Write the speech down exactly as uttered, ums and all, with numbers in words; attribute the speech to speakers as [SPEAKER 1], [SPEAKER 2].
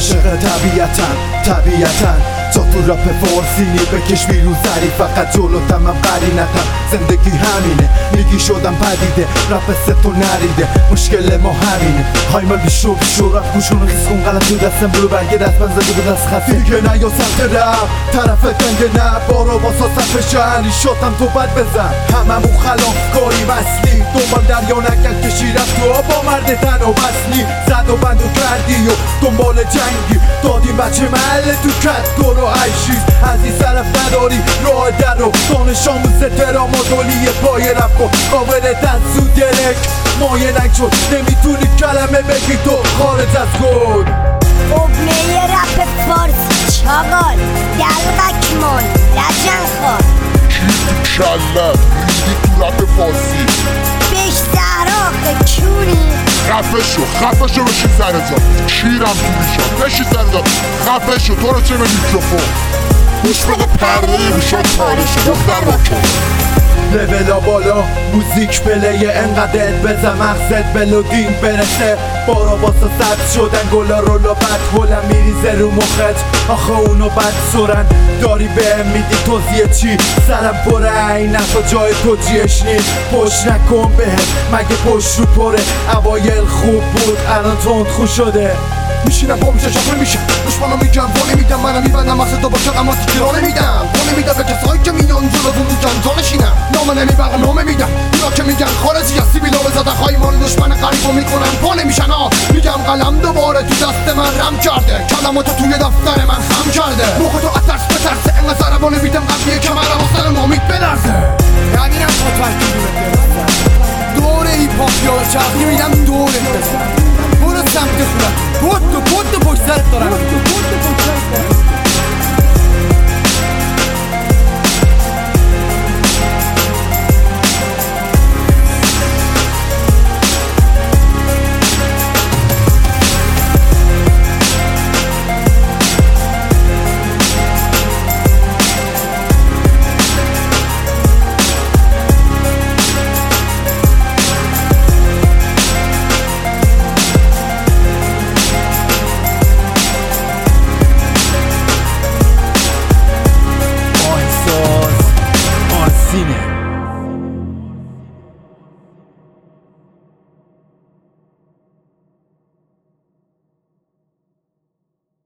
[SPEAKER 1] عاشق طبیعتن طبیعتن تا تو رپ فارسینی بکش بیرون سری فقط جلوتم من قرینتم زندگی همینه میگی شدم پدیده رپ ستو نریده مشکل ما همینه های من بیشو بیشو رپ گوشونو خیس کن قلم تو دستم برو برگه دست من زده به دست خطی دیگه نه یا سمت رپ طرف دنگه نه بارو باسا صفحه شهری شدم تو بد بزن هممون خلاف کاری وصلی دنبال دریا نکرد کشی رفت تو با مرد تن و بسنی زد و بند و کردی و دنبال جنگی دادیم بچه محله تو کت دور و عیشیز از این طرف نداری راه در و دانش آموز ترام و دولی پای رفت و قابل تنسو درک مایه نک شد نمیتونی کلمه بگی تو خارج از گل
[SPEAKER 2] ابنه رپ فارسی چاقال دلغک مال لجن خواه
[SPEAKER 3] کی تو کلم ریدی تو رپ فارسی
[SPEAKER 2] بیش زهراخ کونی
[SPEAKER 3] خفه شو خفه شو بشین سر جا کیرم تو میشم بشین سر جا خفه شو تو رو چه به میکروفون گوش بده پرده میشم تاریش دختر با که
[SPEAKER 1] لولا بالا موزیک پلیه انقدر بزن مغزت بلودین برسه بارا باسا سبز شدن گلا رولا بد هلم میریزه رو مخت آخه اونو بد سرن داری بهم میدی توضیح چی سرم پره این نفا جای تو جیش نیست پشت نکن بهم مگه پشت رو پره اوایل خوب بود الان تند خو شده
[SPEAKER 4] میشینم با میشه شاخه میشه دشمنو میگم با نمیدم منم میبندم مقصد تو باشم اما تیکی را نمیدم با نمیدم به کسایی که میان جلوتون تو جان جانشینم نامه نمیبرم نامه میدم اینا که میگن خارجی هستی بیلا بزدن خواهی مال دشمن قریبو میکنن پا نمیشن ها میگم قلم دوباره تو دست من رم کرده کلماتو توی دفتر من خم کرده موقع تو اترس بترسه انقدر ضربا نمیدم قبلیه که من حسن مامید بلرزه
[SPEAKER 5] نبینم خود وقتی دور ایپ هاپ یا چرخی